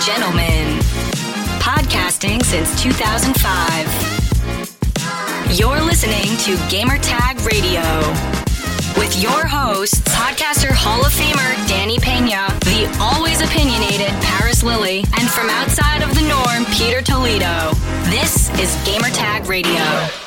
gentlemen, podcasting since 2005. You're listening to Gamertag Radio with your hosts, podcaster Hall of Famer Danny Pena, the always opinionated Paris Lily, and from outside of the norm, Peter Toledo. This is Gamertag Radio.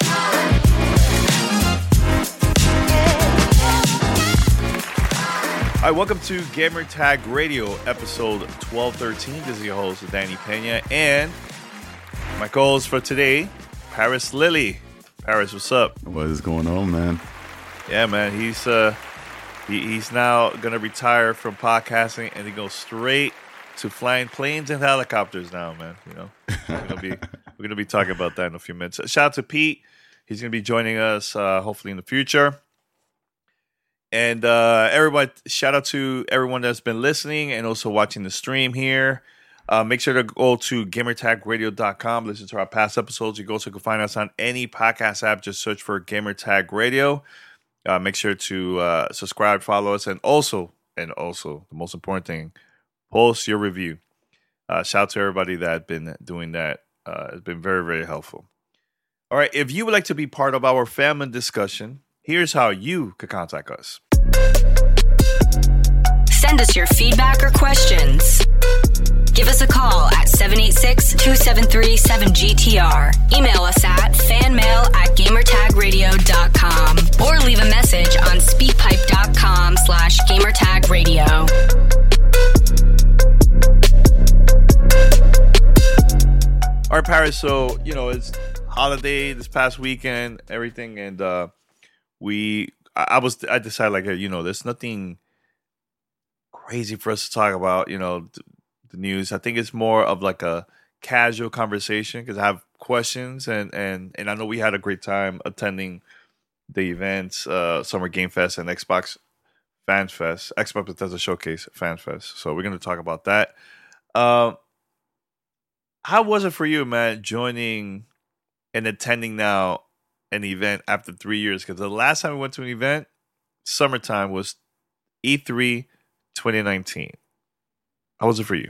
Hi, welcome to Gamertag Radio, episode 1213. This is your host, Danny Pena, and my co-host for today, Paris Lily. Paris, what's up? What is going on, man? Yeah, man, he's now gonna retire from podcasting and he goes straight to flying planes and helicopters now, man. You know, we're gonna be talking about that in a few minutes. Shout out to Pete. He's gonna be joining us hopefully in the future. And everybody, shout out to everyone that's been listening and also watching the stream here. Make sure to go to gamertagradio.com, listen to our past episodes. You can find us on any podcast app. Just search for Gamertag Radio. Make sure to subscribe, follow us, and also, the most important thing, post your review. Shout out to everybody that's been doing that. It's been very, very helpful. All right, if you would like to be part of our family discussion, here's how you could contact us. Send us your feedback or questions. Give us a call at 786-273-7GTR. Email us at fanmail@gamertagradio.com or leave a message on speakpipe.com/gamertagradio. All right, Paris. So, it's holiday this past weekend, everything. And I decided, there's nothing crazy for us to talk about, the news. I think it's more of like a casual conversation because I have questions and I know we had a great time attending the events, Summer Game Fest and Xbox Fan Fest, Xbox Bethesda Showcase Fan Fest. So we're going to talk about that. How was it for you, man, joining and attending now an event after 3 years? Because the last time we went to an event, summertime, was E3 2019. How was it for you?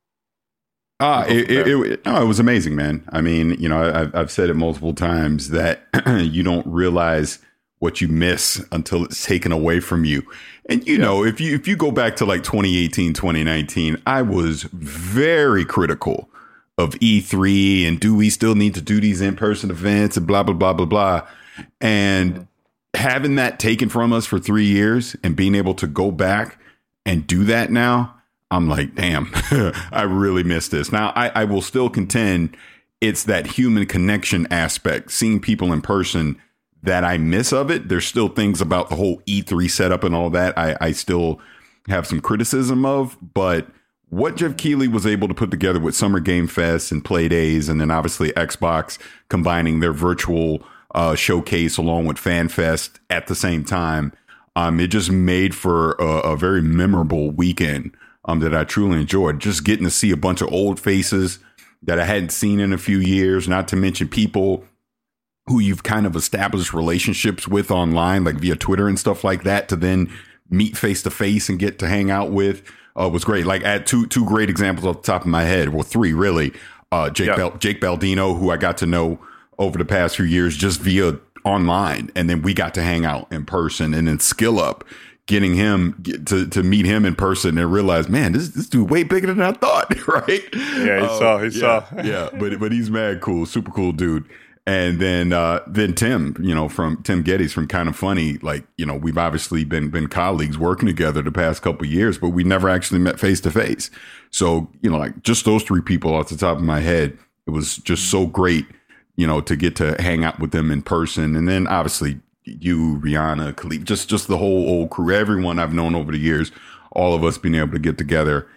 It was amazing, man. I mean, I've said it multiple times that you don't realize what you miss until it's taken away from you. And, if you go back to like 2018, 2019, I was very critical of E3 and do we still need to do these in-person events and blah, blah, blah, blah, blah. And having that taken from us for 3 years and being able to go back and do that now, I'm like, damn, I really miss this. Now, I will still contend it's that human connection aspect, seeing people in person that I miss of it. There's still things about the whole E3 setup and all that I still have some criticism of. But what Jeff Keighley was able to put together with Summer Game Fest and Play Days, and then obviously Xbox combining their virtual showcase along with Fan Fest at the same time, it just made for a very memorable weekend that I truly enjoyed. Just getting to see a bunch of old faces that I hadn't seen in a few years, not to mention people who you've kind of established relationships with online, like via Twitter and stuff like that, to then meet face to face and get to hang out with. Was great. Like, I had two great examples off the top of my head. Well, three really. Jake Baldino, who I got to know over the past few years just via online, and then we got to hang out in person. And then Skill Up, getting him to meet him in person and realize, man, this dude way bigger than I thought, right? Yeah, he saw. Yeah, but he's mad cool, super cool dude. And then Tim, from Tim Geddes from Kind of Funny, like, we've obviously been colleagues working together the past couple of years, but we never actually met face to face. So, like just those three people off the top of my head, it was just so great, to get to hang out with them in person. And then obviously you, Rihanna, Khalif, just the whole old crew, everyone I've known over the years, all of us being able to get together,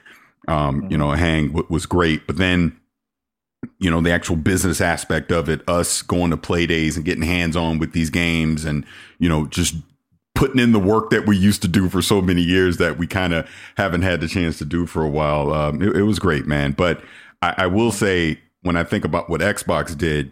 hang was great. But then, the actual business aspect of it, us going to Play Days and getting hands on with these games and, just putting in the work that we used to do for so many years that we kind of haven't had the chance to do for a while. It was great, man. But I will say, when I think about what Xbox did,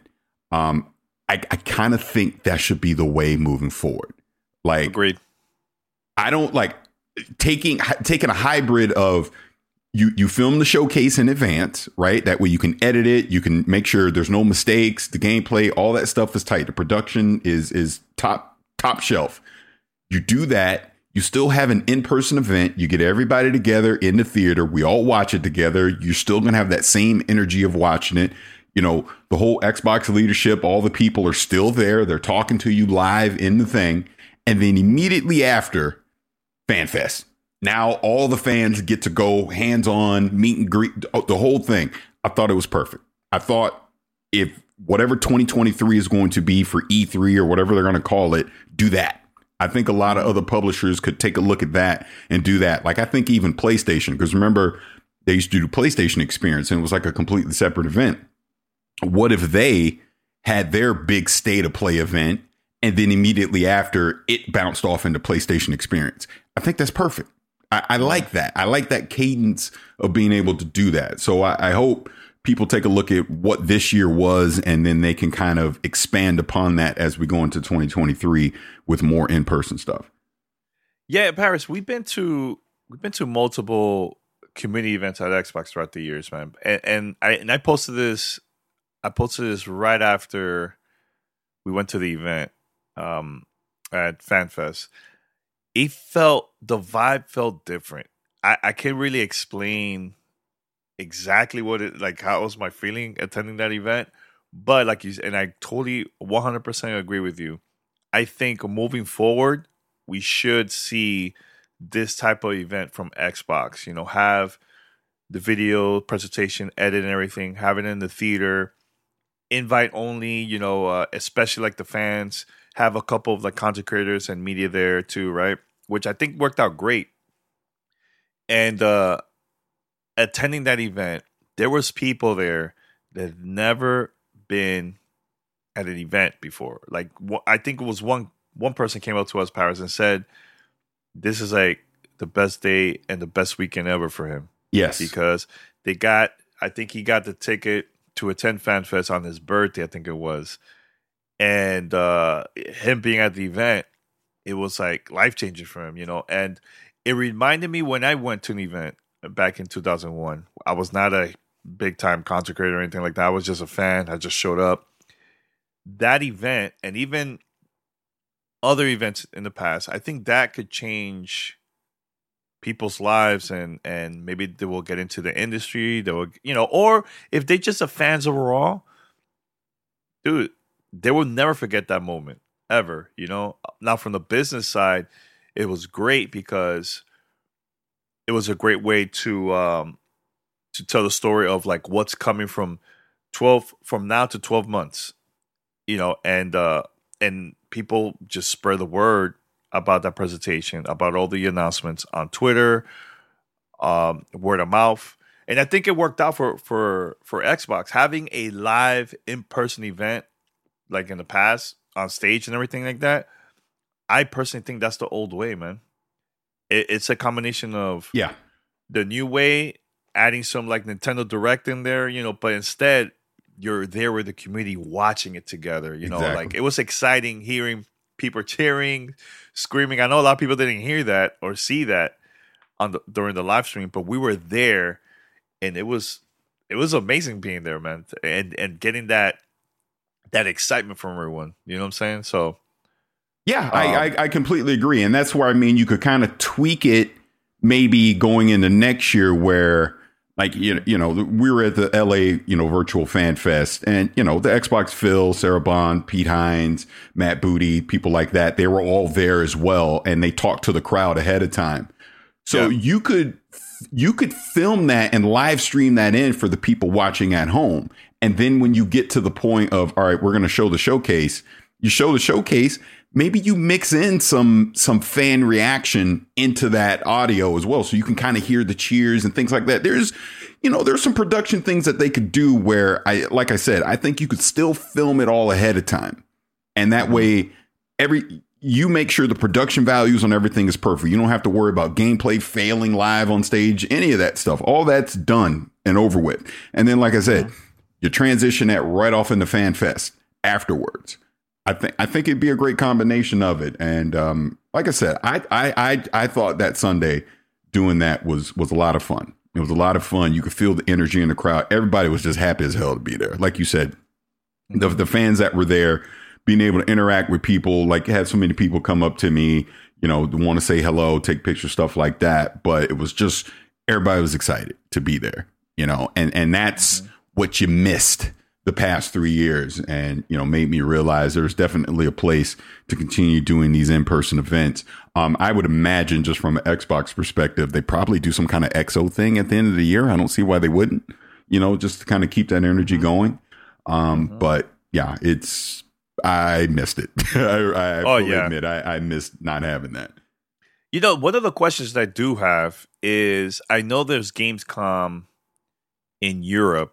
I kind of think that should be the way moving forward. Like, agreed. I don't like taking a hybrid of, you film the showcase in advance, right? That way you can edit it. You can make sure there's no mistakes. The gameplay, all that stuff is tight. The production is top shelf. You do that. You still have an in-person event. You get everybody together in the theater. We all watch it together. You're still going to have that same energy of watching it. You know, the whole Xbox leadership, all the people are still there. They're talking to you live in the thing. And then immediately after, FanFest. Now all the fans get to go hands-on, meet and greet, the whole thing. I thought it was perfect. I thought if whatever 2023 is going to be for E3 or whatever they're going to call it, do that. I think a lot of other publishers could take a look at that and do that. Like, I think even PlayStation, because remember, they used to do PlayStation Experience and it was like a completely separate event. What if they had their big state of play event and then immediately after it bounced off into PlayStation Experience? I think that's perfect. I like that. I like that cadence of being able to do that. So I hope people take a look at what this year was, and then they can kind of expand upon that as we go into 2023 with more in-person stuff. Yeah, Paris, we've been to multiple community events at Xbox throughout the years, man. And I posted this. I posted this right after we went to the event at FanFest. The vibe felt different. I can't really explain exactly how was my feeling attending that event, but like you said, and I totally 100% agree with you. I think moving forward, we should see this type of event from Xbox. You know, have the video presentation, edit and everything, have it in the theater, invite only. You know, especially like the fans, have a couple of like content creators and media there too, right? Which I think worked out great. And attending that event, there was people there that had never been at an event before. Like, I think it was one person came up to us, Paris, and said, "This is like the best day and the best weekend ever for him." Yes, because I think he got the ticket to attend FanFest on his birthday, I think it was, and him being at the event, it was like life-changing for him, you know. And it reminded me when I went to an event back in 2001. I was not a big-time content creator or anything like that. I was just a fan. I just showed up. That event, and even other events in the past, I think that could change people's lives, and maybe they will get into the industry. They will, you know, or if they just are fans overall, dude, they will never forget that moment ever, you know. Now, from the business side, it was great because it was a great way to tell the story of like what's coming from now to 12 months, you know, and people just spread the word about that presentation, about all the announcements on Twitter, word of mouth. And I think it worked out for Xbox having a live in-person event like in the past on stage and everything like that. I personally think that's the old way, man. It's a combination of the new way, adding some like Nintendo Direct in there, you know, but instead you're there with the community watching it together, you know. Like, it was exciting hearing people cheering, screaming. I know a lot of people didn't hear that or see that during the live stream, but we were there, and it was amazing being there, man, and getting that excitement from everyone. You know what I'm saying? So. Yeah, I completely agree. And that's where, I mean, you could kind of tweak it maybe going into next year where, like, you know, we were at the LA, you know, Virtual Fan Fest, and, you know, the Xbox Phil, Sarah Bond, Pete Hines, Matt Booty, people like that, they were all there as well. And they talked to the crowd ahead of time. So you could film that and live stream that in for the people watching at home. And then when you get to the point of, all right, we're going to show the showcase, you show the showcase. Maybe you mix in some fan reaction into that audio as well, so you can kind of hear the cheers and things like that. There's some production things that they could do where, like I said, I think you could still film it all ahead of time, and that way you make sure the production values on everything is perfect. You don't have to worry about gameplay failing live on stage, any of that stuff. All that's done and over with. And then, like I said, you transition that right off into FanFest afterwards. I think it'd be a great combination of it. And like I said, I thought that Sunday doing that was a lot of fun. It was a lot of fun. You could feel the energy in the crowd. Everybody was just happy as hell to be there. Like you said, the fans that were there, being able to interact with people, like had so many people come up to me, want to say hello, take pictures, stuff like that. But it was just, everybody was excited to be there, and that's what you missed the past 3 years, and made me realize there's definitely a place to continue doing these in-person events. I would imagine, just from an Xbox perspective, they probably do some kind of XO thing at the end of the year. I don't see why they wouldn't, just to kind of keep that energy going. But yeah, I missed it. I fully admit I missed not having that. One of the questions that I do have is, I know there's Gamescom in Europe.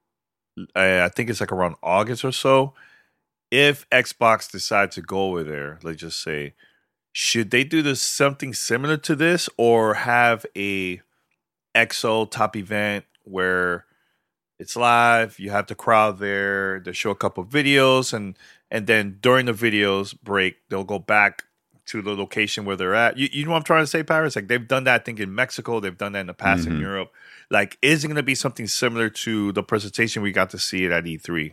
I think it's like around August or so. If Xbox decides to go over there, let's just say, should they do something similar to this, or have a XO top event where it's live, you have the crowd there, they show a couple of videos, and then during the videos break, they'll go back to the location where they're at. You know what I'm trying to say, Paris? Like, they've done that, I think, in Mexico. They've done that in the past in Europe. Like, is it going to be something similar to the presentation we got to see at E3?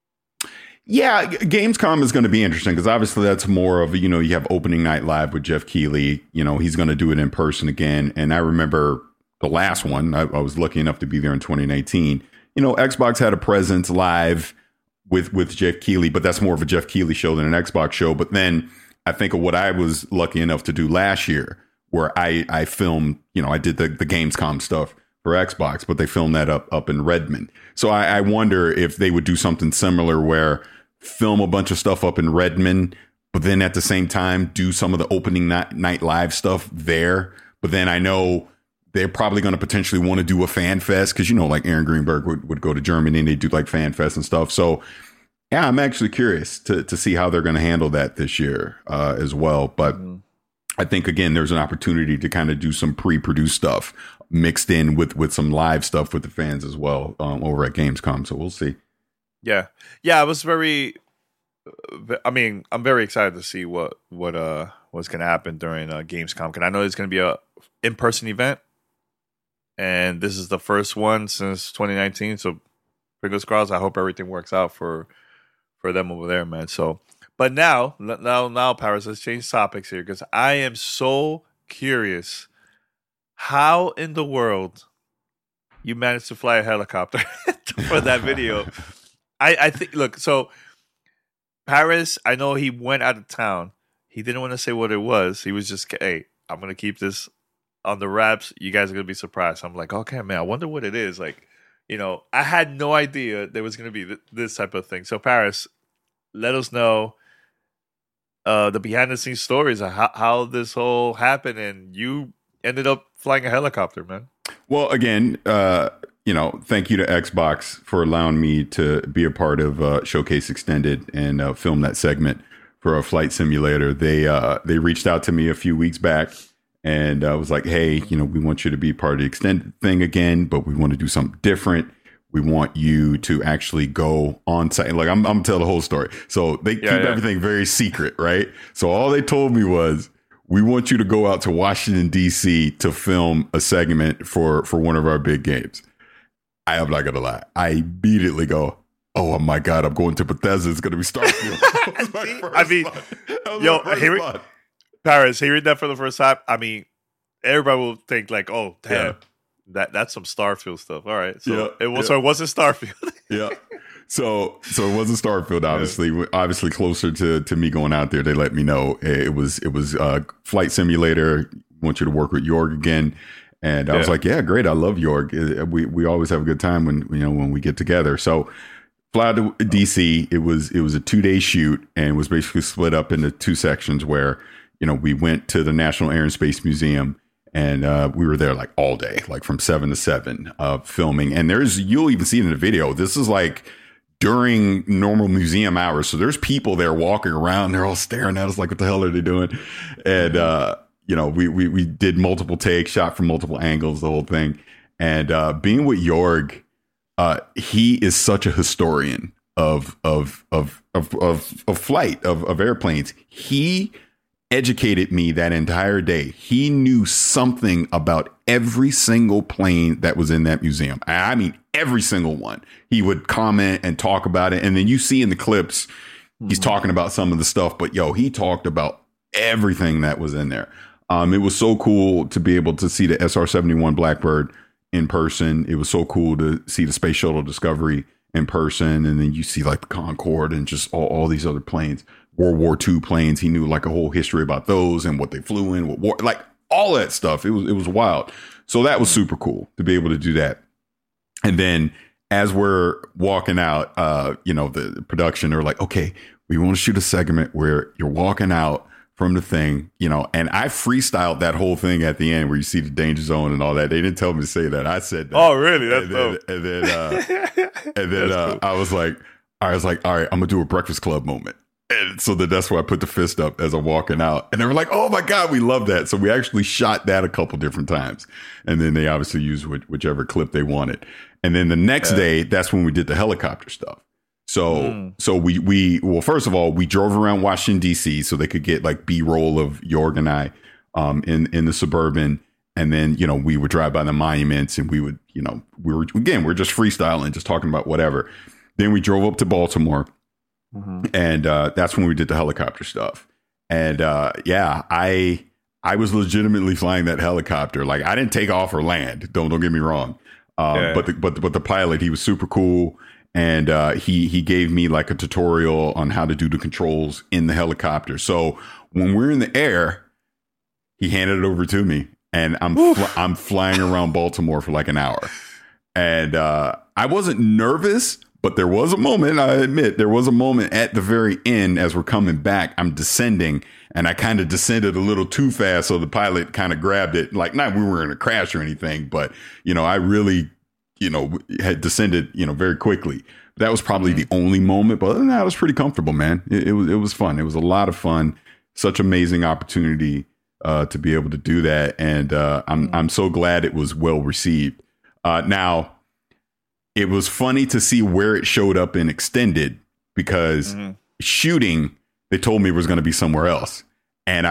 Yeah, Gamescom is going to be interesting because obviously that's more of, you have opening night live with Jeff Keighley. He's going to do it in person again. And I remember the last one, I was lucky enough to be there in 2019. Xbox had a presence live with Jeff Keighley, but that's more of a Jeff Keighley show than an Xbox show. But then I think of what I was lucky enough to do last year, where I filmed, I did the Gamescom stuff for Xbox, but they filmed that up in Redmond. So I wonder if they would do something similar where film a bunch of stuff up in Redmond, but then at the same time do some of the opening night live stuff there. But then I know they're probably going to potentially want to do a fan fest because, like Aaron Greenberg would go to Germany and they do like fan fest and stuff. So yeah, I'm actually curious to see how they're going to handle that this year as well. But I think, again, there's an opportunity to kind of do some pre-produced stuff mixed in with some live stuff with the fans as well over at Gamescom. So we'll see. Yeah. I was I'm very excited to see what's going to happen during Gamescom. Because I know it's going to be a in-person event. And this is the first one since 2019. So fingers crossed. I hope everything works out for them over there, man. So, but now, Paris, let's change topics here because I am so curious how in the world you managed to fly a helicopter for that video. I think, look, so Paris, I know he went out of town. He didn't want to say what it was. He was just, hey, I'm going to keep this on the wraps. You guys are going to be surprised. I'm like, okay, man, I wonder what it is. Like, I had no idea there was going to be this type of thing. So Paris, let us know the behind the scenes stories of how this whole happened and you ended up flying a helicopter, man. Well, again, thank you to Xbox for allowing me to be a part of Showcase Extended and film that segment for a flight simulator. They reached out to me a few weeks back and was like, hey, we want you to be part of the extended thing again, but we want to do something different. We want you to actually go on site. Like, I'm going to tell the whole story. So they keep everything very secret, right? So all they told me was, we want you to go out to Washington, D.C. to film a segment for one of our big games. I am not going to lie. I immediately go, oh my God, I'm going to Bethesda. It's going to be Starfield. Paris, hearing that for the first time, everybody will think like, oh, damn, that's some Starfield stuff. All right. So it wasn't Starfield. Yeah. So it wasn't Starfield, obviously. Yeah. Obviously, closer to me going out there, they let me know it was Flight Simulator. Want you to work with Jorg again, and I was like, yeah, great. I love Jorg. We always have a good time when we get together. So fly to DC. It was a 2-day shoot and was basically split up into two sections where we went to the National Air and Space Museum. And we were there like all day, like from 7 to 7 filming. And you'll even see it in the video. This is like during normal museum hours. So there's people there walking around. They're all staring at us like, what the hell are they doing? And, we did multiple takes, shot from multiple angles, the whole thing. And being with Jorg, he is such a historian of flight, of airplanes. He educated me that entire day. He knew something about every single plane that was in that museum. I mean, every single one. He would comment and talk about it. And then you see in the clips, he's talking about some of the stuff, but he talked about everything that was in there. It was so cool to be able to see the SR-71 Blackbird in person. It was so cool to see the Space Shuttle Discovery in person. And then you see like the Concorde and just all these other planes, World War II planes. He knew like a whole history about those and what they flew in, what war, like all that stuff. It was wild. So that was super cool to be able to do that. And then as we're walking out, the production are like, okay, we want to shoot a segment where you're walking out from the thing, and I freestyled that whole thing at the end where you see the danger zone and all that. They didn't tell me to say that. I said that. Oh, really? That's dope. And then cool. I was like, all right, I'm going to do a Breakfast Club moment. And so that's why I put the fist up as I'm walking out. And they were like, oh my God, we love that. So we actually shot that a couple different times. And then they obviously used whichever clip they wanted. And then the next day, that's when we did the helicopter stuff. So we first of all, we drove around Washington, D.C. so they could get like B-roll of Jorg and I in the Suburban. And then, we would drive by the monuments and we were just freestyling, just talking about whatever. Then we drove up to Baltimore and that's when we did the helicopter stuff. And I was legitimately flying that helicopter. Like I didn't take off or land. Don't get me wrong. But the pilot, he was super cool. And he gave me like a tutorial on how to do the controls in the helicopter. So when we're in the air, he handed it over to me, and I'm flying around Baltimore for like an hour. And I wasn't nervous, but there was a moment. I admit there was a moment at the very end as we're coming back. I'm descending, and I kind of descended a little too fast, so the pilot kind of grabbed it. Like not we were in a crash or anything, but I really. Had descended, very quickly. That was probably the only moment, but other than that, I was pretty comfortable, man. It was fun. It was a lot of fun. Such amazing opportunity to be able to do that. And I'm so glad it was well received. Now, it was funny to see where it showed up in extended because shooting, they told me was going to be somewhere else. And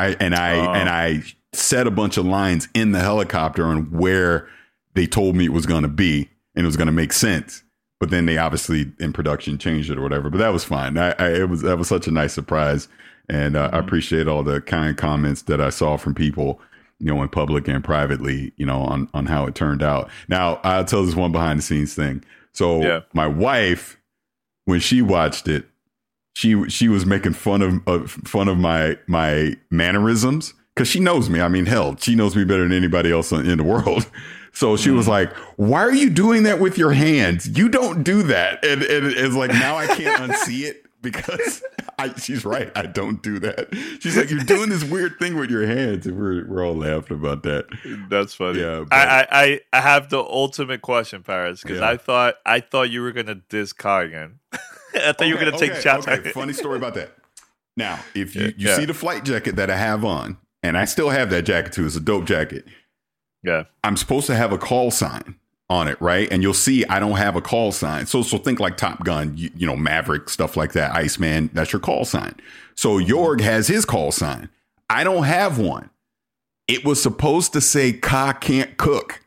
I said a bunch of lines in the helicopter on where they told me it was going to be. And it was going to make sense, but then they obviously in production changed it or whatever. But that was fine. That was such a nice surprise, and I appreciate all the kind comments that I saw from people, in public and privately, on how it turned out. Now I'll tell this one behind the scenes thing. So my wife, when she watched it, she was making fun of my mannerisms because she knows me. I mean, hell, she knows me better than anybody else in the world. So she was like, why are you doing that with your hands? You don't do that. And it's like, now I can't unsee it because she's right. I don't do that. She's like, you're doing this weird thing with your hands. And we're all laughing about that. That's funny. Yeah, I have the ultimate question, Paris, because I thought you were going to diss Cargan. I thought you were going to take shots at it. Funny story about that. Now, if you see the flight jacket that I have on, and I still have that jacket too. It's a dope jacket. Yeah. I'm supposed to have a call sign on it, right? And you'll see I don't have a call sign. So think like Top Gun, Maverick, stuff like that. Iceman, that's your call sign. So Jorg has his call sign. I don't have one. It was supposed to say "Ka can't cook."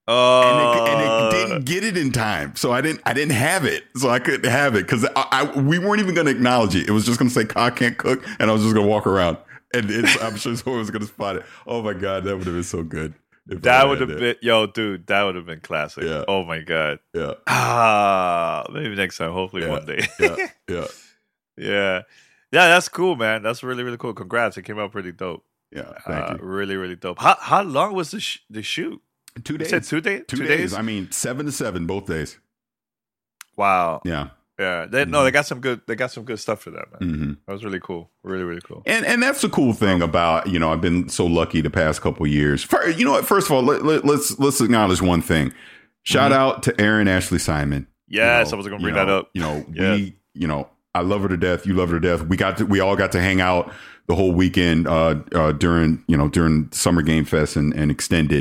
And it didn't get it in time. So I didn't have it. So I couldn't have it because we weren't even going to acknowledge it. It was just going to say "Ka can't cook," and I was just going to walk around. And I'm sure someone was going to spot it. Oh my God, that would have been so good. That would have been, dude, that would have been classic. Yeah. Oh my God. Yeah. Maybe next time. Hopefully one day. Yeah. Yeah, that's cool, man. That's really, really cool. Congrats. It came out pretty dope. Yeah. Thank you. Really, really dope. How long was the shoot? 2 days. You said 2 days? 2 days. I mean, 7 to 7 both days. Wow. Yeah. Yeah, they got some good. They got some good stuff for that, man. Mm-hmm. That was really cool, really, really cool. And that's the cool thing about I've been so lucky the past couple of years. You know what? First of all, let's acknowledge one thing. Shout out to Aaron Ashley Simon. Yes, I was going to bring that up. I love her to death. You love her to death. We all got to hang out the whole weekend during Summer Game Fest and extended.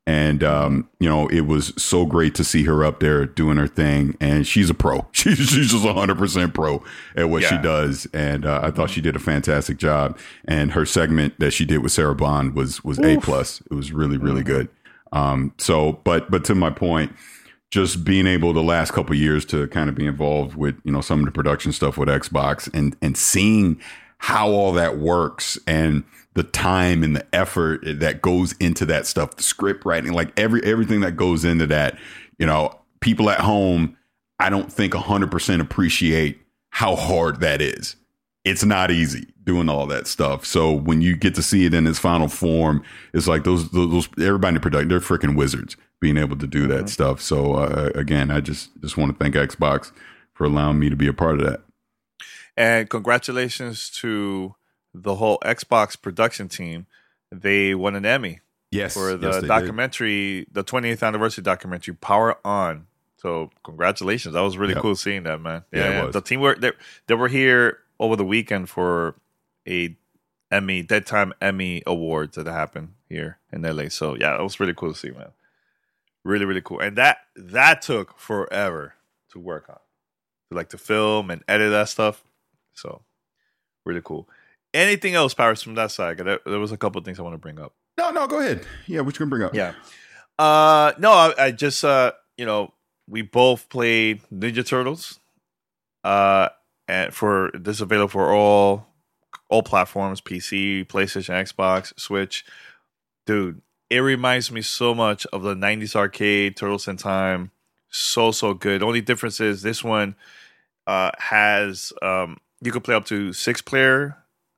And, you know, it was so great to see her up there doing her thing. And she's a pro. She's just 100% pro at what she does. And I thought she did a fantastic job. And her segment that she did with Sarah Bond was A+. It was really, really good. But to my point, just being able the last couple of years to kind of be involved with, you know, some of the production stuff with Xbox and seeing how all that works and the time and the effort that goes into that stuff, the script writing, like everything that goes into that, you know, people at home, I don't think 100% appreciate how hard that is. It's not easy doing all that stuff. So when you get to see it in its final form, it's like those everybody in the production, they're freaking wizards being able to do that stuff. So again, I just want to thank Xbox for allowing me to be a part of that. And congratulations to the whole Xbox production team. They won an Emmy for the documentary, the 20th anniversary documentary, Power On. So congratulations. That was really cool seeing that, man. Yeah, it was. The team they were here over the weekend for a Daytime Emmy Awards that happened here in LA. So yeah, it was really cool to see, man. Really, really cool. And that took forever to work on. To film and edit that stuff. So really cool. Anything else, Paris, from that side? There was a couple of things I want to bring up. No, go ahead. Yeah, what you gonna bring up? Yeah. No, I just you know, we both played Ninja Turtles. And for this is available for all platforms, PC, PlayStation, Xbox, Switch. Dude, it reminds me so much of the 90s arcade, Turtles in Time. So good. The only difference is this one has you can play up to six players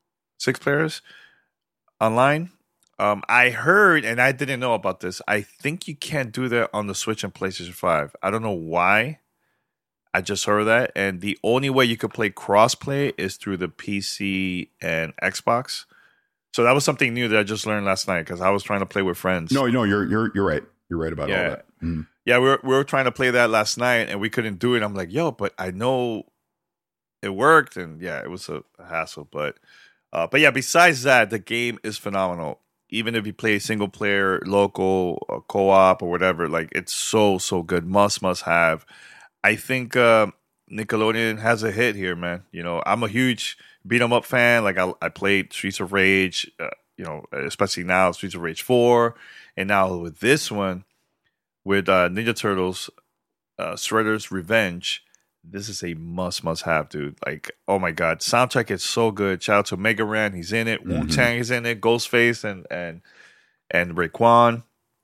online. I heard, and I didn't know about this, I think you can't do that on the Switch and PlayStation 5. I don't know why. I just heard that. And the only way you could play crossplay is through the PC and Xbox. So that was something new that I just learned last night because I was trying to play with friends. No, you're right. You're right about all that. Mm. Yeah, we were trying to play that last night and we couldn't do it. I'm like, yo, but I know it worked, and yeah, it was a hassle. But yeah, besides that, the game is phenomenal. Even if you play single player, local, co-op, or whatever, like it's so good. Must have. I think Nickelodeon has a hit here, man. You know, I'm a huge beat 'em up fan. Like I played Streets of Rage, you know, especially now Streets of Rage 4, and now with this one, with Ninja Turtles, Shredder's Revenge. This is a must have, dude. Like, oh my god, soundtrack is so good. Shout out to Mega Ran, he's in it. Wu-Tang is in it. Ghostface and Raekwon.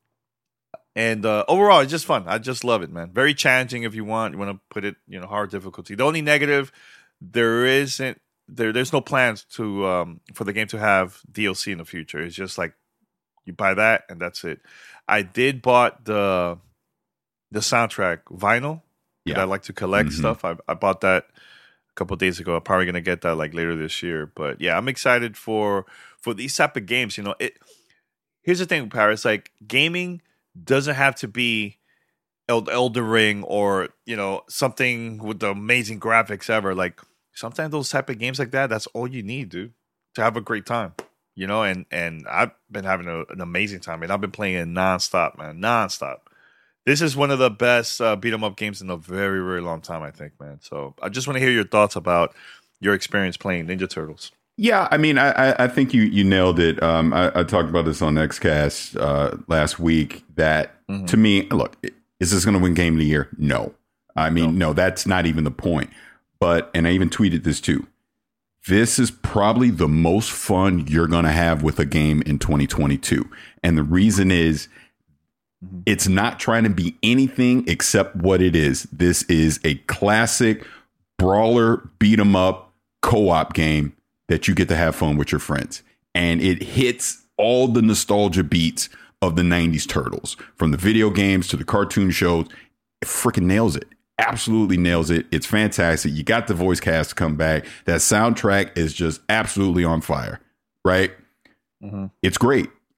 And overall, it's just fun. I just love it, man. Very challenging if you want. You want to put it, you know, hard difficulty. The only negative, there's no plans to for the game to have DLC in the future. It's just like you buy that and that's it. I did bought the soundtrack vinyl. Yeah. I like to collect stuff. I bought that a couple of days ago. I'm probably gonna get that like later this year. But yeah, I'm excited for these type of games. You know, here's the thing, Paris. Like gaming doesn't have to be Elden Ring or, you know, something with the amazing graphics ever. Like sometimes those type of games like that, that's all you need, dude, to have a great time. You know, and I've been having an amazing time, and I've been playing it nonstop, man, nonstop. This is one of the best beat 'em up games in a very, very long time, I think, man. So I just want to hear your thoughts about your experience playing Ninja Turtles. Yeah, I mean, I think you nailed it. I talked about this on XCast last week. That to me, look, is this going to win Game of the Year? No. I mean, no, that's not even the point. But, and I even tweeted this too, this is probably the most fun you're going to have with a game in 2022. And the reason is, it's not trying to be anything except what it is. This is a classic brawler, beat 'em up, co-op game that you get to have fun with your friends. And it hits all the nostalgia beats of the 90s Turtles, from the video games to the cartoon shows. It freaking nails it. Absolutely nails it. It's fantastic. You got the voice cast to come back. That soundtrack is just absolutely on fire, right? It's great.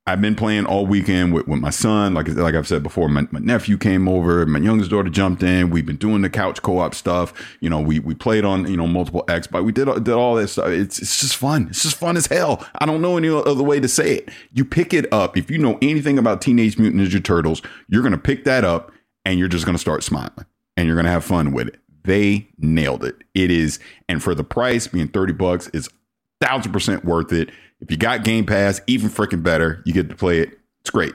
I've been playing all weekend with my son. Like I've said before, my nephew came over. My youngest daughter jumped in. We've been doing the couch co-op stuff. You know, we played on, you know, multiple Xbox. We did all that stuff. It's just fun. It's just fun as hell. I don't know any other way to say it. You pick it up. If you know anything about Teenage Mutant Ninja Turtles, you're going to pick that up and you're just going to start smiling and you're going to have fun with it. They nailed it. It is. And for the price being $30, it's 1,000% worth it. If you got Game Pass, even freaking better. You get to play it. It's great.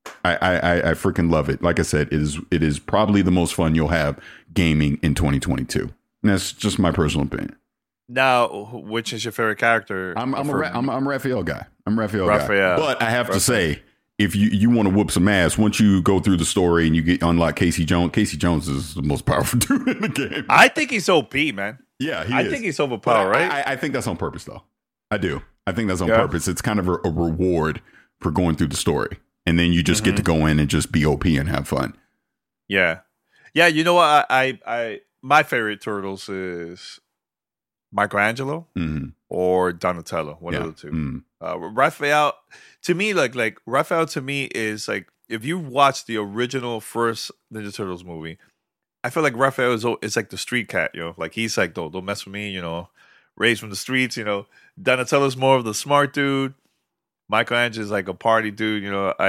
I freaking love it. Like I said, it is probably the most fun you'll have gaming in 2022. And that's just my personal opinion. Now, which is your favorite character? I'm a Raphael guy. Raphael. Guy. But I have to say, if you want to whoop some ass, once you go through the story and you unlock Casey Jones is the most powerful dude in the game. I think he's OP, man. Yeah, I think he's overpowered, right? I think that's on purpose, though. I do. I think that's on purpose. It's kind of a reward for going through the story. And then you just get to go in and just be OP and have fun. Yeah. Yeah, you know what? I my favorite Turtles is Michelangelo or Donatello, one of the two. Raphael, to me, like Raphael to me is like, if you watch the original first Ninja Turtles movie, I feel like Raphael is like the street cat, you know? Like, he's like, don't mess with me, you know? Raised from the streets, you know. Donatello's more of the smart dude. Michelangelo's like a party dude, you know.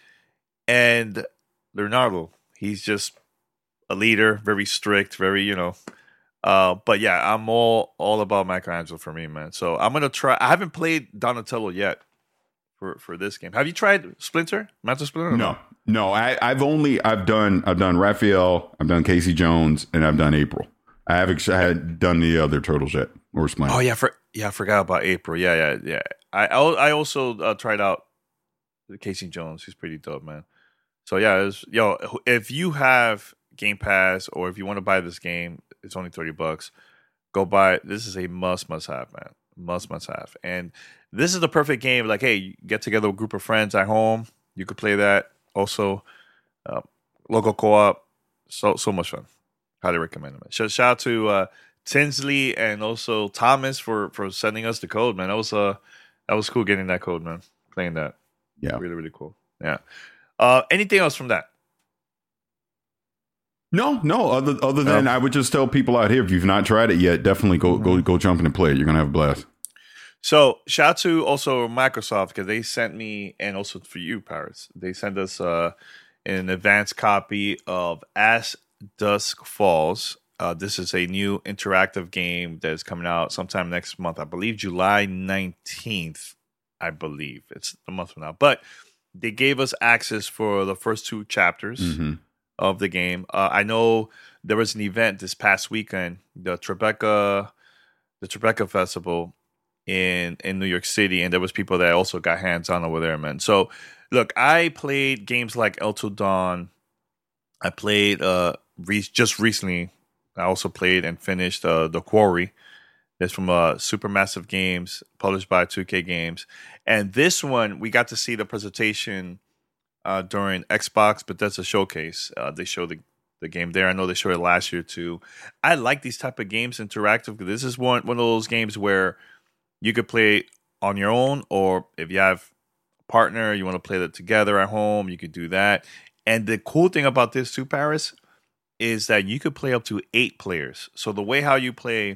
And Leonardo, he's just a leader, very strict, very, you know. But yeah, I'm all about Michelangelo for me, man. So I'm gonna try. I haven't played Donatello yet for this game. Have you tried Splinter? Master Splinter? No. I've done Raphael, I've done Casey Jones, and I've done April. I hadn't done the other Turtles yet or Splinter. Oh yeah, I forgot about April. Yeah. I also tried out Casey Jones. He's pretty dope, man. So yeah, if you have Game Pass or if you want to buy this game, it's only $30. Go buy it. This is a must have, man. Must have. And this is the perfect game. Like, hey, you get together with a group of friends at home. You could play that. Also, local co-op. So much fun. Highly recommend it. Shout out to Tinsley and also Thomas for sending us the code, man. That was cool getting that code, man. Playing that. Yeah. Really, really cool. Yeah. Anything else from that? No. Other than I would just tell people out here, if you've not tried it yet, definitely go jump in and play it. You're gonna have a blast. So shout out to also Microsoft, because they sent me, and also for you, Paris, they sent us an advanced copy of As Dusk Falls. This is a new interactive game that's coming out sometime next month. I believe July 19th. I believe it's a month from now. But they gave us access for the first 2 chapters of the game. I know there was an event this past weekend, the Tribeca Festival in New York City, and there was people that also got hands on over there, man. So look, I played games like Until Dawn. I played just recently. I also played and finished The Quarry. That's from Supermassive Games, published by 2K Games. And this one, we got to see the presentation during Xbox Bethesda Showcase. They showed the game there. I know they showed it last year too. I like these type of games, interactive. This is one of those games where you could play on your own, or if you have a partner, you want to play that together at home, you could do that. And the cool thing about this too, Paris, is that you could play up to 8 players. So the way how you play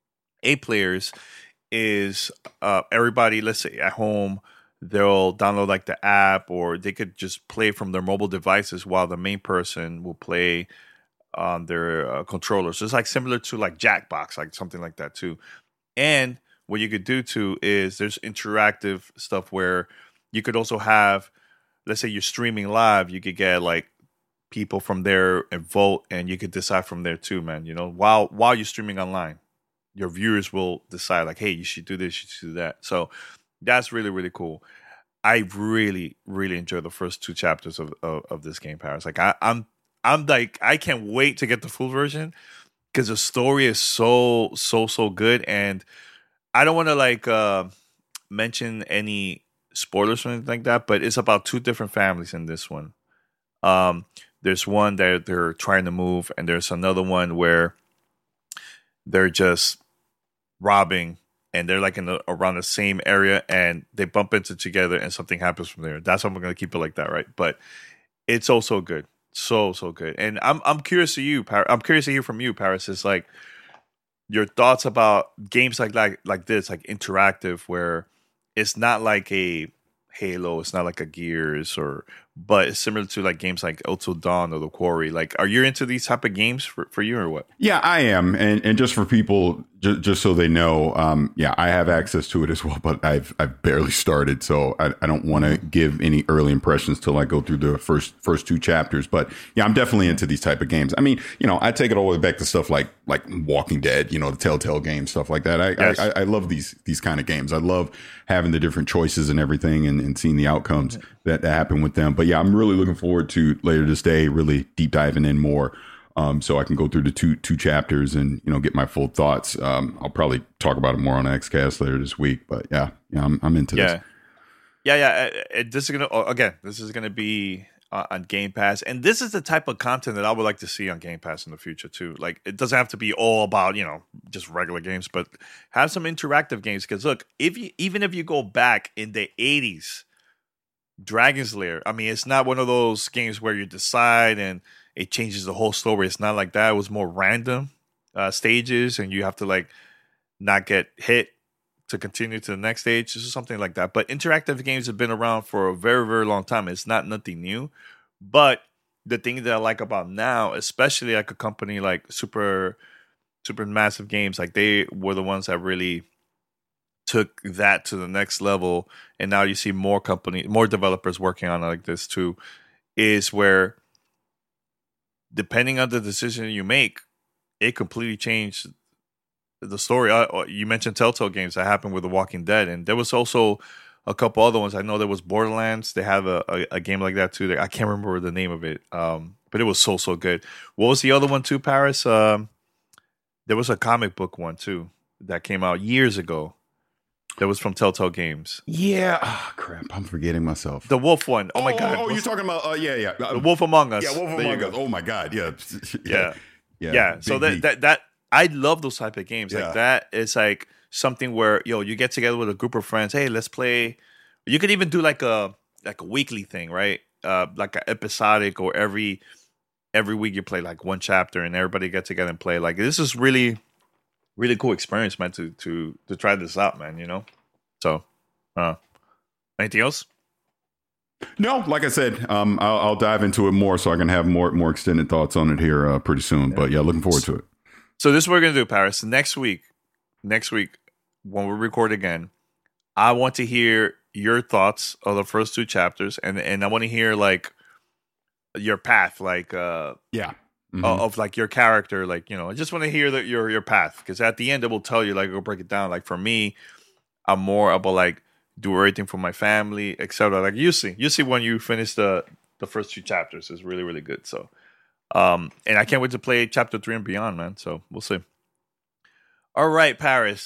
8 players is everybody, let's say at home, they'll download like the app, or they could just play from their mobile devices while the main person will play on their controller. So it's like similar to like Jackbox, like something like that too. And what you could do too is there's interactive stuff where you could also have, let's say you're streaming live, you could get like people from there and vote, and you could decide from there too, man. You know, while you're streaming online, your viewers will decide like, hey, you should do this, you should do that. So that's really, really cool. I really, really enjoyed the first 2 chapters of this game, Paris. Like I'm like, I can't wait to get the full version, because the story is so good. And I don't want to like mention any spoilers or anything like that, but it's about 2 different families in this one. There's one that they're trying to move, and there's another one where they're just robbing and they're like around the same area, and they bump into together, and something happens from there. That's how I'm gonna keep it like that, right? But it's so good, so good. And I'm curious to you, I'm curious to hear from you, Paris. Is like your thoughts about games like this, like interactive, where it's not like a Halo, it's not like a Gears, but it's similar to like games like Until Dawn or The Quarry. Like, are you into these type of games for you or what? Yeah, I am. And just for people, just so they know, I have access to it as well, but I've barely started, so I don't want to give any early impressions till I go through the first two chapters. But yeah, I'm definitely into these type of games. I mean, I take it all the way back to stuff like Walking Dead, the Telltale games, stuff like that. I love these kind of games. I love having the different choices and everything, and seeing the outcomes that happen with them. But yeah, I'm really looking forward to later this day, really deep diving in more. So I can go through the two chapters and, get my full thoughts. I'll probably talk about it more on XCast later this week, but yeah, I'm into this. Yeah. This is gonna be on Game Pass, and this is the type of content that I would like to see on Game Pass in the future too. Like, it doesn't have to be all about just regular games, but have some interactive games. Because look, even if you go back in the 80s, Dragon's Lair, I mean, it's not one of those games where you decide and it changes the whole story. It's not like that. It was more random stages, and you have to like not get hit to continue to the next stage. This is something like that. But interactive games have been around for a very, very long time. It's not nothing new. But the thing that I like about now, especially like a company like Supermassive Games, like they were the ones that really took that to the next level. And now you see more developers working on it like this too, is where depending on the decision you make, it completely changed the story. You mentioned Telltale games that happened with The Walking Dead, and there was also a couple other ones. I know there was Borderlands. They have a game like that too. I can't remember the name of it, but it was so good. What was the other one too, Paris? There was a comic book one too that came out years ago. That was from Telltale Games. Yeah. Oh, crap. I'm forgetting myself. The Wolf one. Oh my God. Oh, you're talking about, yeah. The Wolf Among Us. Yeah, Wolf Among Us. Oh my God. Yeah. Yeah. So that I love those type of games. Like that is like something where, you get together with a group of friends. Hey, let's play. You could even do like a weekly thing, right? Like an episodic, or every week you play like one chapter and everybody get together and play. Like, this is really, really cool experience, man, to try this out, man, So, anything else? No, like I said, I'll dive into it more so I can have more extended thoughts on it here pretty soon. Yeah. But yeah, looking forward to it. So this is what we're going to do, Paris. Next week, when we record again, I want to hear your thoughts of the first two chapters, and I want to hear like your path, like of like your character, like I just want to hear your path, because at the end it will tell you, like, it'll break it down. Like for me, I'm more about like do everything for my family, etc. Like you see when you finish the first two chapters, is really, really good. So. And I can't wait to play chapter 3 and beyond, man. So we'll see. All right, Paris.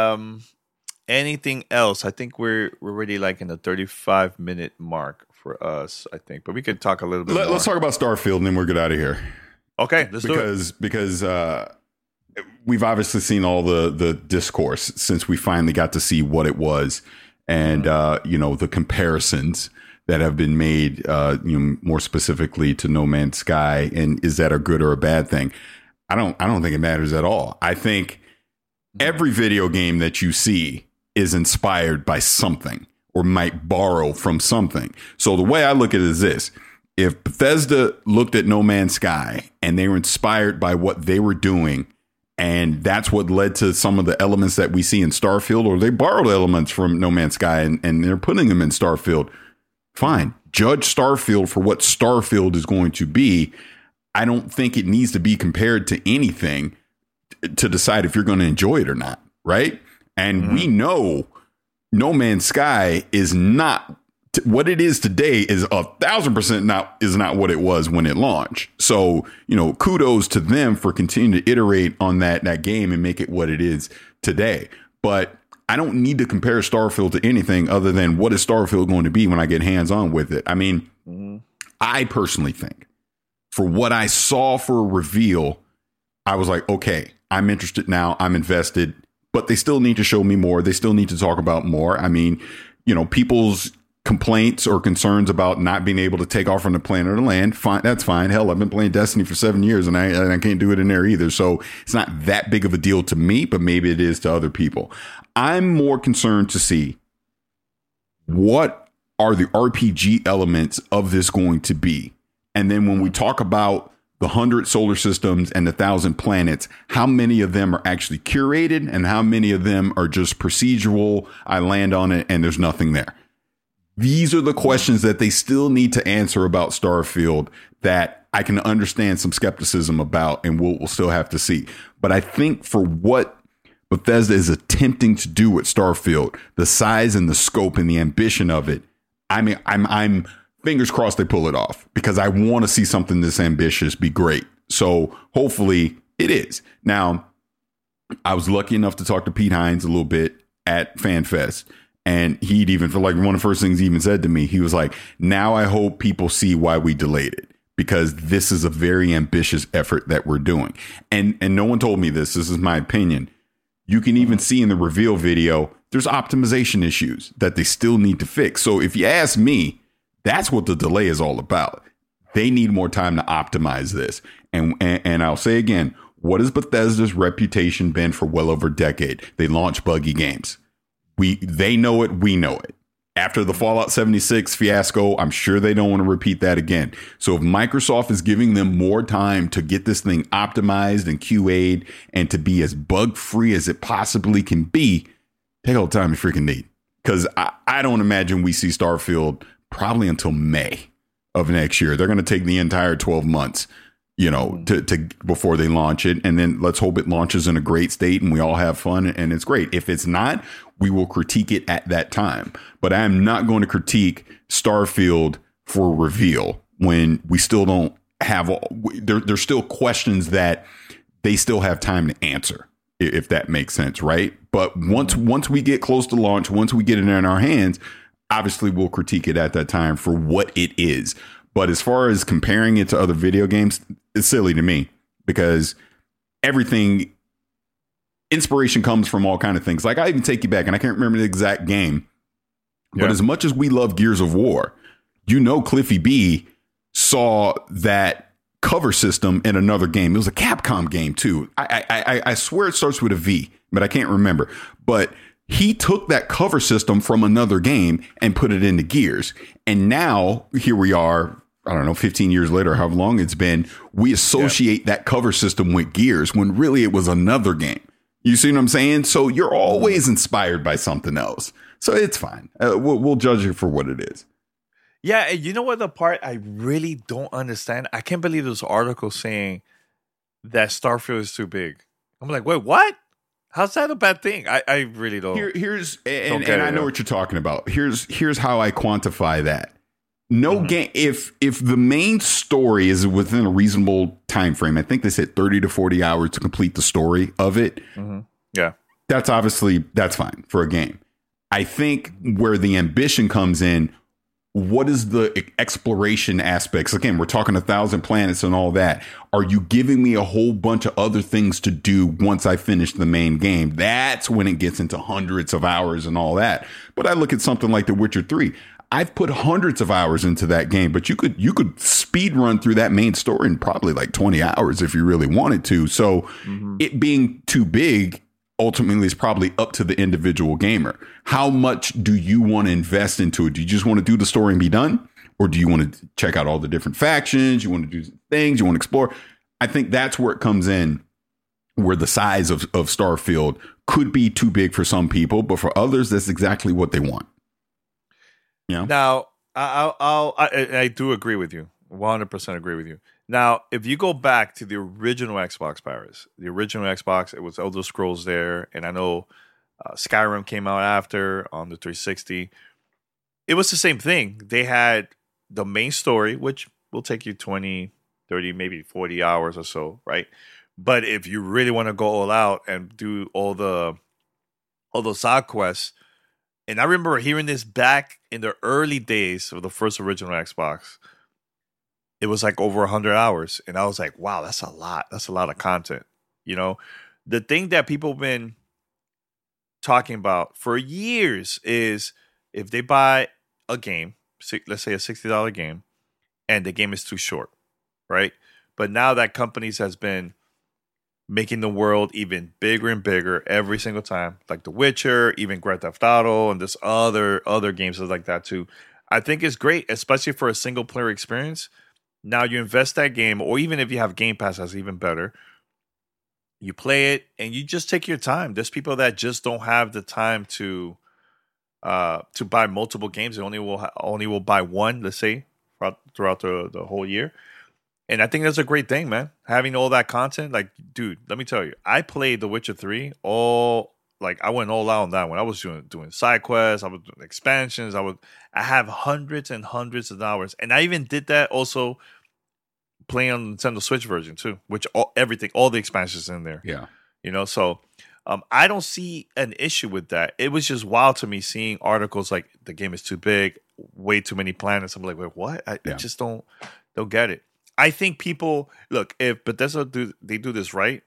Anything else? I think we're already like in the 35-minute mark for us, I think. But we could talk a little bit more. Let's talk about Starfield and then we'll get out of here. Okay, let's do it. Because we've obviously seen all the discourse since we finally got to see what it was, and the comparisons that have been made, more specifically to No Man's Sky, and is that a good or a bad thing? I don't think it matters at all. I think every video game that you see is inspired by something or might borrow from something. So the way I look at it is this: if Bethesda looked at No Man's Sky and they were inspired by what they were doing, and that's what led to some of the elements that we see in Starfield, or they borrowed elements from No Man's Sky and they're putting them in Starfield, fine. Judge Starfield for what Starfield is going to be. I don't think it needs to be compared to anything to decide if you're going to enjoy it or not, right? And we know No Man's Sky is not what it is today. Is 1,000% not what it was when it launched. So, kudos to them for continuing to iterate on that game and make it what it is today. But I don't need to compare Starfield to anything other than what is Starfield going to be when I get hands on with it. I mean, I personally think for what I saw for a reveal, I was like, okay, I'm interested now. I'm invested. but they still need to show me more. They still need to talk about more. I mean, you know, people's complaints or concerns about not being able to take off from the planet or land, fine, that's fine. Hell, I've been playing Destiny for 7 years and I can't do it in there either. So it's not that big of a deal to me, but maybe it is to other people. I'm more concerned to see what are the RPG elements of this going to be. And then when we talk about the 100 solar systems and the 1,000 planets, how many of them are actually curated and how many of them are just procedural? I land on it and there's nothing there. These are the questions that they still need to answer about Starfield that I can understand some skepticism about, and we'll still have to see. But I think for what Bethesda is attempting to do with Starfield, the size and the scope and the ambition of it, I mean, I'm fingers crossed they pull it off, because I want to see something this ambitious be great. So hopefully it is. Now, I was lucky enough to talk to Pete Hines a little bit at FanFest. And he'd even, for like one of the first things he even said to me, he was like, now I hope people see why we delayed it, because this is a very ambitious effort that we're doing. And no one told me this. This is my opinion. You can even see in the reveal video, there's optimization issues that they still need to fix. So if you ask me, that's what the delay is all about. They need more time to optimize this. And I'll say again, what has Bethesda's reputation been for well over a decade? They launch buggy games. They know it. We know it. After the Fallout 76 fiasco, I'm sure they don't want to repeat that again. So if Microsoft is giving them more time to get this thing optimized and QA'd and to be as bug free as it possibly can be, take all the time you freaking need. Because I don't imagine we see Starfield probably until May of next year. They're going to take the entire 12 months, you know, to before they launch it. And then let's hope it launches in a great state and we all have fun and it's great. If it's not, we will critique it at that time. But I am not going to critique Starfield for reveal when we still don't have there's still questions that they still have time to answer, if that makes sense, right? But once we get close to launch, once we get it in our hands, obviously we'll critique it at that time for what it is. But as far as comparing it to other video games, it's silly to me, because inspiration comes from all kind of things. Like, I even take you back, and I can't remember the exact game, but as much as we love Gears of War, you know, Cliffy B saw that cover system in another game. It was a Capcom game too. I swear it starts with a V, but I can't remember. But he took that cover system from another game and put it into Gears. And now here we are, I don't know, 15 years later, however long it's been, we associate that cover system with Gears when really it was another game. You see what I'm saying? So you're always inspired by something else. So it's fine. We'll judge it for what it is. Yeah, you know what, the part I really don't understand? I can't believe there's articles saying that Starfield is too big. I'm like, wait, what? How's that a bad thing? I really don't. And I know what you're talking about. Here's how I quantify that. No game. If the main story is within a reasonable time frame, I think they said 30 to 40 hours to complete the story of it. Yeah, that's fine for a game. I think where the ambition comes in, what is the exploration aspects? Again, we're talking 1,000 planets and all that. Are you giving me a whole bunch of other things to do once I finish the main game? That's when it gets into hundreds of hours and all that. But I look at something like The Witcher 3. I've put hundreds of hours into that game, but you could speed run through that main story in probably like 20 hours if you really wanted to. So it being too big ultimately is probably up to the individual gamer. How much do you want to invest into it? Do you just want to do the story and be done? Or do you want to check out all the different factions? You want to do things, you want to explore? I think that's where it comes in, where the size of Starfield could be too big for some people, but for others, that's exactly what they want. Yeah. Now, I do agree with you. 100% agree with you. Now, if you go back to the original Xbox, Paris, the original Xbox, it was Elder Scrolls there, and I know Skyrim came out after on the 360. It was the same thing. They had the main story, which will take you 20, 30, maybe 40 hours or so, right? But if you really want to go all out and do all those side quests, and I remember hearing this back in the early days of the first original Xbox, it was like over 100 hours. And I was like, wow, that's a lot. That's a lot of content. You know, the thing that people have been talking about for years is if they buy a game, let's say a $60 game, and the game is too short, right? But now that companies has been making the world even bigger and bigger every single time, like The Witcher, even Grand Theft Auto, and this other games like that too. I think it's great, especially for a single player experience. Now you invest that game, or even if you have Game Pass, that's even better. You play it and you just take your time. There's people that just don't have the time to buy multiple games. They only will buy one, let's say, throughout the whole year. And I think that's a great thing, man. Having all that content, like, dude, let me tell you, I played The Witcher 3 I went all out on that one. I was doing side quests, I was doing expansions, I have hundreds and hundreds of hours. And I even did that also playing on the Nintendo Switch version too, which all the expansions in there. Yeah. So I don't see an issue with that. It was just wild to me seeing articles like the game is too big, way too many planets. I'm like, wait, what? I just don't get it. I think people look, if Bethesda do this right,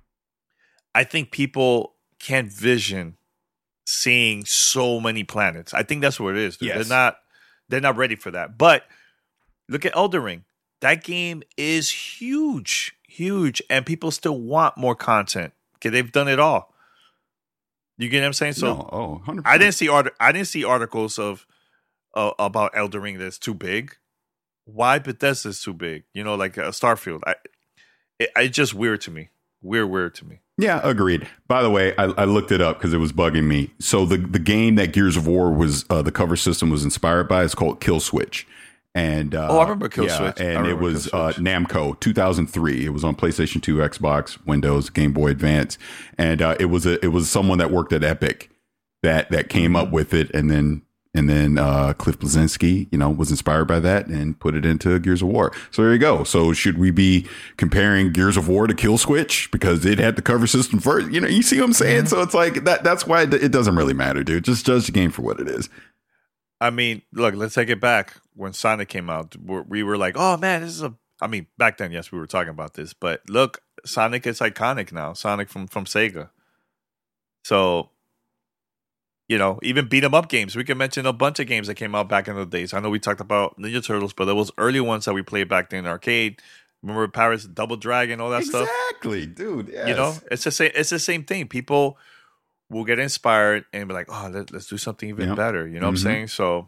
I think people can't vision seeing so many planets. I think that's what it is. Dude. Yes. They're not ready for that. But look at Elden Ring. That game is huge, and people still want more content. Okay, they've done it all. You get what I'm saying? So, 100%. I didn't see articles of about Elden Ring that's too big. Why Bethesda's too big? Like Starfield. It's just weird to me. Weird to me. Yeah, agreed. By the way, I looked it up because it was bugging me. So the game that Gears of War was the cover system was inspired by is called Kill Switch. And I remember Kill Switch. And it was Namco 2003. It was on PlayStation 2, Xbox, Windows, Game Boy Advance, and it was someone that worked at Epic that came up with it, and then Cliff Bleszinski, was inspired by that and put it into Gears of War. So there you go. So should we be comparing Gears of War to Kill Switch because it had the cover system first? You see what I'm saying? Mm-hmm. So it's like that's why it doesn't really matter, dude. Just judge the game for what it is. I mean, look, let's take it back. When Sonic came out, we were like, oh man, this is back then, yes, we were talking about this, but look, Sonic is iconic now. Sonic from Sega. So, even beat 'em up games. We can mention a bunch of games that came out back in the days. I know we talked about Ninja Turtles, but there was early ones that we played back then in arcade. Remember Pirates, Double Dragon, all that stuff? Exactly, dude. Yes. It's the same thing. People will get inspired and be like, oh, let's do something even better. You know what I'm saying? So,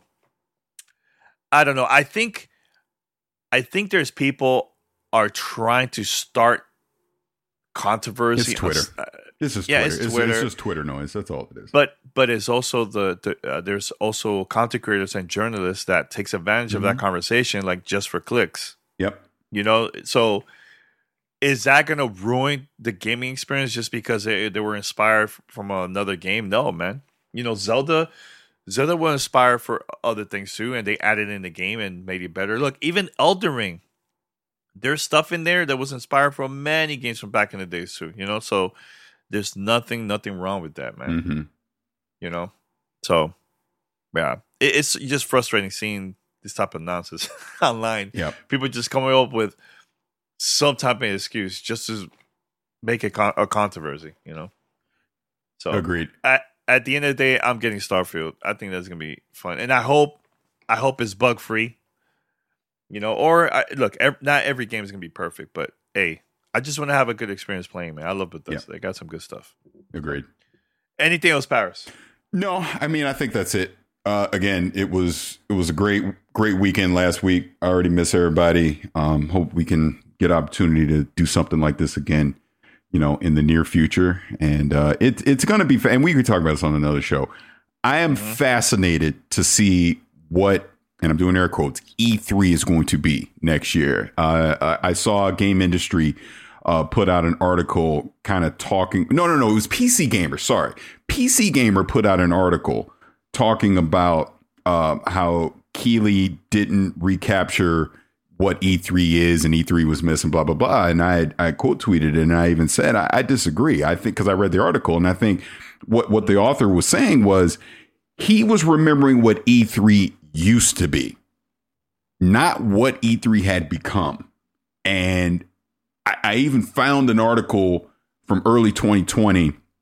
I don't know. I think there's people are trying to start controversy. It's Twitter. This is Twitter. It's Twitter. It's just Twitter noise. That's all it is. But it's also there's also content creators and journalists that takes advantage of that conversation, like just for clicks. Yep. So is that going to ruin the gaming experience just because they were inspired from another game? No, man. Zelda was inspired for other things too, and they added in the game and made it better. Look, even Elden Ring, there's stuff in there that was inspired from many games from back in the days too. So there's nothing wrong with that, man. Mm-hmm. So yeah, it's just frustrating seeing this type of nonsense online. Yeah, people just coming up with some type of excuse just to make a controversy. So agreed. At the end of the day, I'm getting Starfield. I think that's gonna be fun, and I hope it's bug free. Look, not every game is gonna be perfect, but hey, I just want to have a good experience playing, man. I love Bethesda. They got some good stuff. Agreed. Anything else, Paris? No, I think that's it. Again, it was a great weekend last week. I already miss everybody. Hope we can get opportunity to do something like this again, in the near future. And it's going to be, and we could talk about this on another show. I am fascinated to see what, and I'm doing air quotes, E3 is going to be next year. I saw Game Industry put out an article kind of talking. No, it was PC Gamer. Sorry. PC Gamer put out an article talking about how Keighley didn't recapture what E3 is and E3 was missing, blah, blah, blah. And I quote tweeted it, and I even said, I disagree. I think, because I read the article, and I think what the author was saying was he was remembering what E3 used to be, not what E3 had become. And I even found an article from early 2020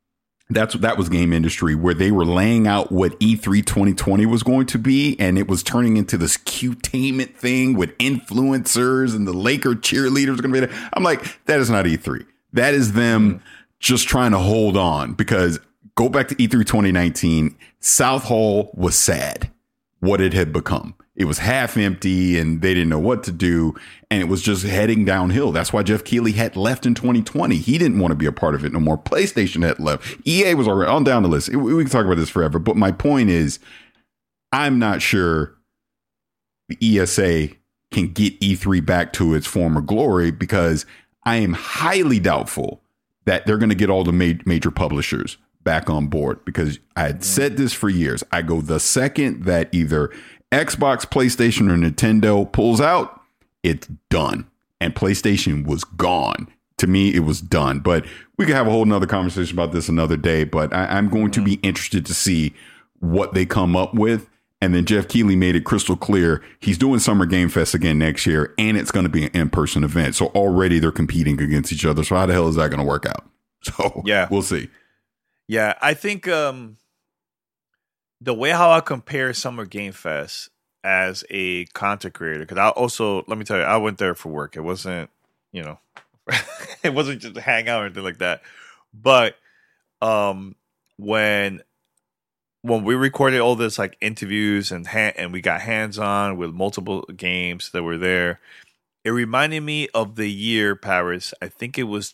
That was game industry, where they were laying out what E3 2020 was going to be, and it was turning into this Q-tainment thing with influencers and the Laker cheerleaders going to be there. I'm like, that is not E3. That is them just trying to hold on, because go back to E3 2019, South Hall was sad what it had become. It was half empty and they didn't know what to do. And it was just heading downhill. That's why Jeff Keighley had left in 2020. He didn't want to be a part of it no more. PlayStation had left. EA was already on down the list. We can talk about this forever. But my point is, I'm not sure the ESA can get E3 back to its former glory, because I am highly doubtful that they're going to get all the major publishers back on board, because I had said this for years. I go, the second that either Xbox, PlayStation, or Nintendo pulls out, it's done. And PlayStation was gone. To me, it was done. But we could have a whole nother conversation about this another day. But I'm going to be interested to see what they come up with. And then Jeff Keighley made it crystal clear he's doing Summer Game Fest again next year, and it's going to be an in-person event. So already they're competing against each other. So how the hell is that going to work out? So yeah, we'll see. Yeah, I think the way how I compare Summer Game Fest as a content creator, because I also, let me tell you, I went there for work. It wasn't, it wasn't just to hang out or anything like that. But when we recorded all this like interviews and we got hands on with multiple games that were there, it reminded me of the year, Paris. I think it was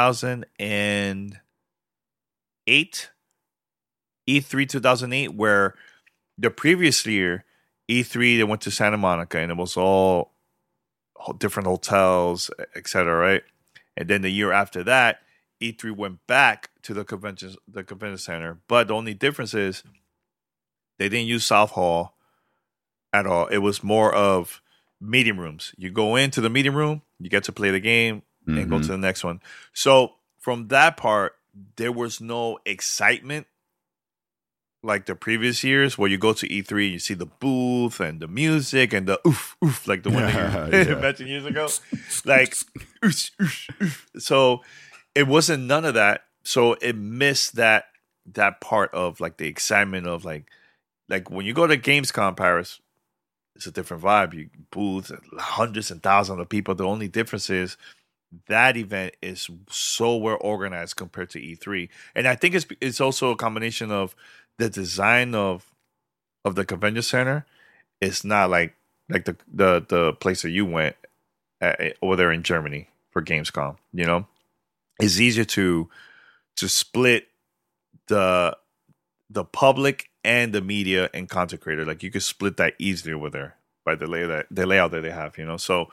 2008, E3 2008, where the previous year, E3, they went to Santa Monica, and it was all different hotels, etc., right? And then the year after that, E3 went back to the convention center. But the only difference is they didn't use South Hall at all. It was more of meeting rooms. You go into the meeting room, you get to play the game, and go to the next one. So from that part, there was no excitement like the previous years, where you go to E3, you see the booth and the music and the oof, like the one that you mentioned years ago. Like, oof, oof, oof. So it wasn't none of that. So it missed that part of like the excitement of like when you go to Gamescom Paris, it's a different vibe. You booths, hundreds and thousands of people. The only difference is that event is so well organized compared to E3. And I think it's also a combination of the design of the convention center. It's not like the place that you went over there in Germany for Gamescom. It's easier to split the public and the media and content creator. Like you could split that easily over there by the layout that they have. So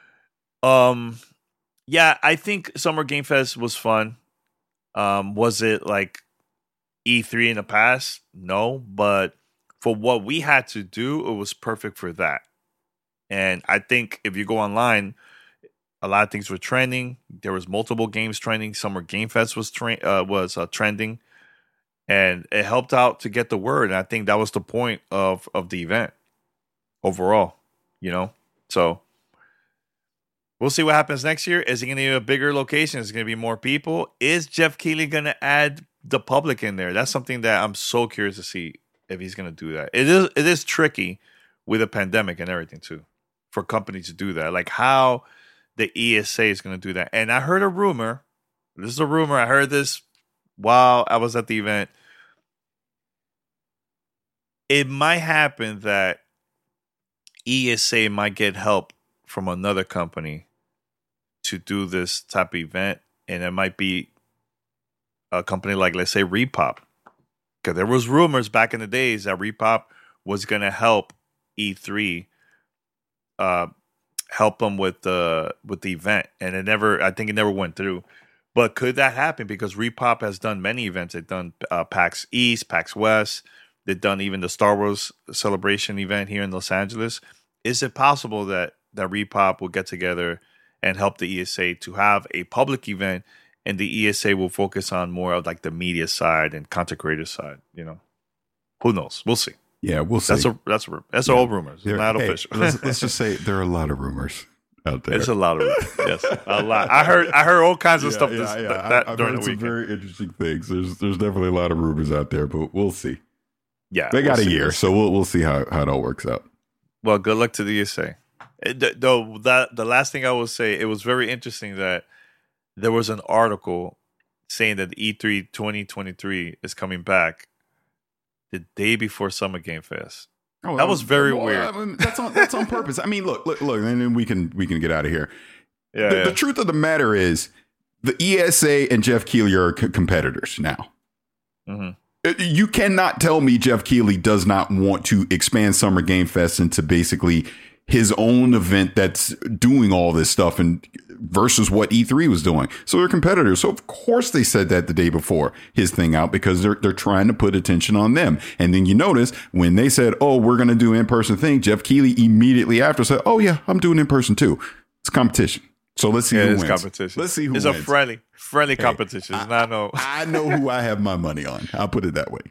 yeah, I think Summer Game Fest was fun. Was it like E3 in the past? No, but for what we had to do, it was perfect for that. And I think if you go online, a lot of things were trending. There was multiple games trending. Summer Game Fest was trending, and it helped out to get the word. And I think that was the point of the event overall. So we'll see what happens next year. Is it going to be a bigger location? Is it going to be more people? Is Jeff Keighley going to add the public in there? That's something that I'm so curious to see if he's going to do that. It is tricky with a pandemic and everything too, for companies to do that. Like how the ESA is going to do that. And I heard a rumor. This is a rumor. I heard this while I was at the event. It might happen that ESA might get help from another company to do this type of event, and it might be a company like, let's say, Repop, because there was rumors back in the days that Repop was going to help E3, help them with the event, and I think it never went through. But could that happen? Because Repop has done many events. They've done PAX East, PAX West. They've done even the Star Wars Celebration event here in Los Angeles. Is it possible that Repop will get together and help the ESA to have a public event, and the ESA will focus on more of like the media side and content creator side? Who knows? We'll see. Yeah, we'll see. That's all rumors. It's not official. let's just say there are a lot of rumors. out there. It's a lot of rumors. Yes, a lot. I heard all kinds of stuff. I've during heard the some weekend. very interesting things. There's definitely a lot of rumors out there, but we'll see. Yeah, They got we'll a see. year, so we'll see how it all works out. Well, good luck to the USA. Though the last thing I will say, it was very interesting that there was an article saying that E3 2023 is coming back the day before Summer Game Fest. Oh, That was very weird. I mean, that's on purpose. I mean, look, and then we can get out of here. Yeah, The truth of the matter is, the ESA and Jeff Keighley are competitors now. Mm-hmm. You cannot tell me Jeff Keighley does not want to expand Summer Game Fest into basically his own event that's doing all this stuff and versus what E3 was doing. So they're competitors. So of course they said that the day before his thing out because they're trying to put attention on them. And then you notice when they said, "Oh, we're going to do in-person thing," Jeff Keighley immediately after said, "Oh yeah, I'm doing in-person too." It's competition. So let's see who wins. Competition. Let's see who it's wins. It's a friendly competition. It's not no. I know who I have my money on. I'll put it that way.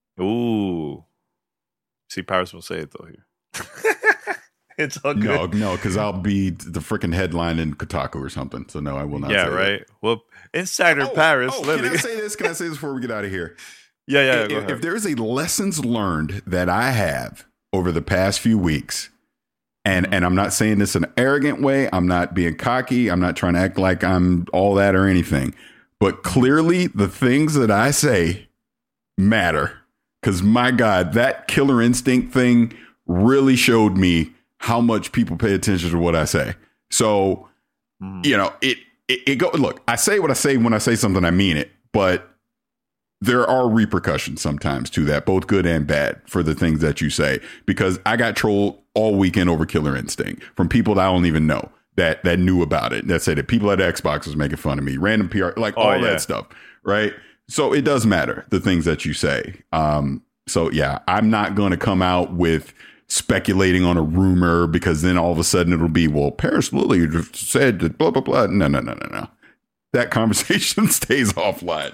Ooh. See, Paris will say it though here. It's all good. No, because I'll be the freaking headline in Kotaku or something. So no, I will not. Yeah, say right. That. Well, Insider Paris. Can I say this? Can I say this before we get out of here? Yeah. Go ahead. If there is a lessons learned that I have over the past few weeks, and I'm not saying this in an arrogant way, I'm not being cocky, I'm not trying to act like I'm all that or anything, but clearly the things that I say matter. Because my God, that Killer Instinct thing really showed me how much people pay attention to what I say. So, you know, it go. Look, I say what I say when I say something, I mean it. But there are repercussions sometimes to that, both good and bad, for the things that you say. Because I got trolled all weekend over Killer Instinct from people that I don't even know that knew about it. That said that people at Xbox was making fun of me, random PR, like all that stuff, right? So it does matter, the things that you say. So yeah, I'm not going to come out with speculating on a rumor because then all of a sudden it'll be, well, Paris Lily said that blah, blah, blah. No. That conversation stays offline.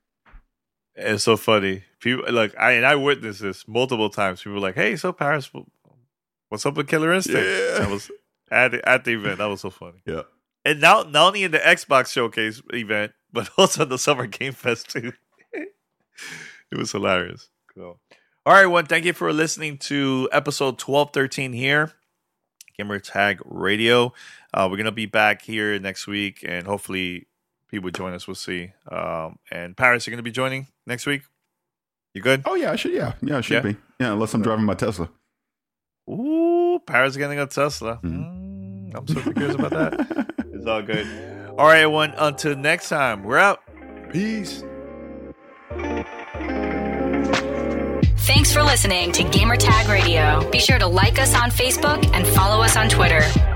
It's so funny. People like I witnessed this multiple times. People were like, "Hey, so Paris, what's up with Killer Instinct?" Yeah. That was at the event. That was so funny. Yeah. And not only in the Xbox showcase event, but also the Summer Game Fest too. It was hilarious. Cool. All right, everyone. Thank you for listening to episode 1213 here, Gamer Tag Radio. We're gonna be back here next week, and hopefully people join us. We'll see. And Paris, you're gonna be joining next week. You good? Oh yeah, I should. Yeah, I should be. Yeah, unless I'm driving my Tesla. Ooh, Paris getting a Tesla. I'm so curious about that. It's all good. All right, everyone. Until next time, we're out. Peace. Thanks for listening to Gamertag Radio. Be sure to like us on Facebook and follow us on Twitter.